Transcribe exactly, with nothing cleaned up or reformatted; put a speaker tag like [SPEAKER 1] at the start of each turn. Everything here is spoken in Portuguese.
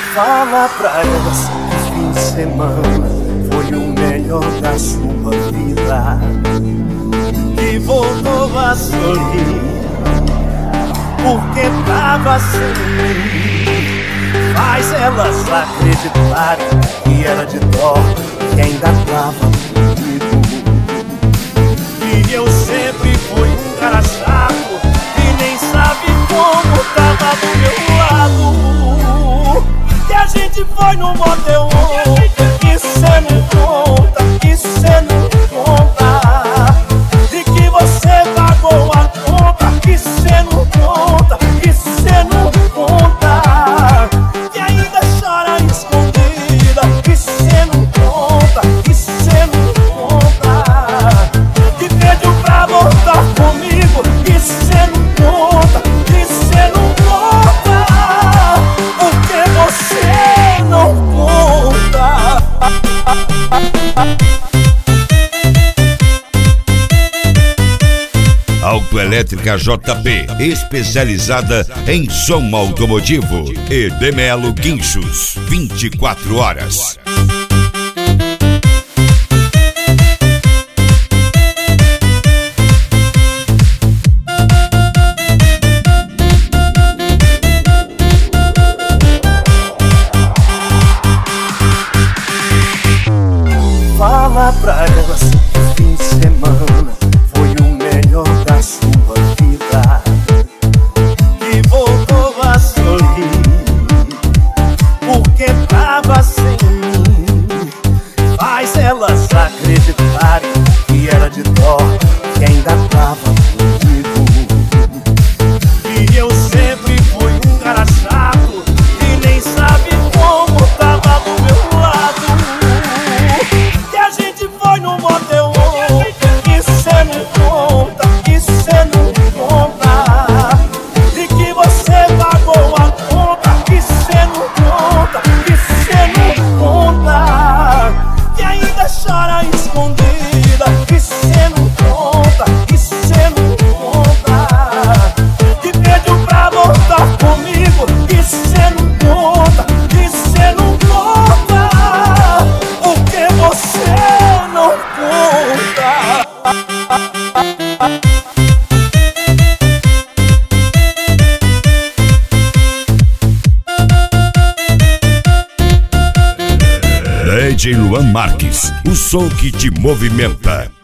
[SPEAKER 1] Fala pra elas que o fim de semana foi o melhor da sua vida, que voltou a sorrir porque tava sem mim. Faz elas acreditarem que era de dó, que ainda tava comigo, e eu sempre fui um cara chato e nem sabe como tava do meu lado. Que a gente foi no motel ontem, isso cê não conta, isso cê não conta. De que você pagou a conta, isso cê não conta, isso cê não conta. Que ainda chora escondida, isso cê não conta, isso cê não conta. Que pediu pra voltar comigo, isso cê não conta, isso cê não conta. Porque você não conta.
[SPEAKER 2] Autoelétrica J P, especializada em som automotivo, e Demelo Guinchos, vinte e quatro horas.
[SPEAKER 1] Fala pra elas que o fim de semana foi o melhor da sua vida, que voltou a sorrir porque tava sem mim. Faz elas acreditarem que era de dó, que ainda tava comigo, e eu sempre fui um cara chato e nem sabe como tava do meu lado. Que a gente foi no motel ontem, isso cê não conta, isso cê não conta. De que você pagou a conta, isso cê não conta, isso cê não conta. Que ainda chora escondida, isso cê não conta, isso cê não conta. Que pediu pra voltar comigo, isso cê não conta, isso cê não conta. Porque você não conta.
[SPEAKER 2] D J Luan Marques, o som que te movimenta.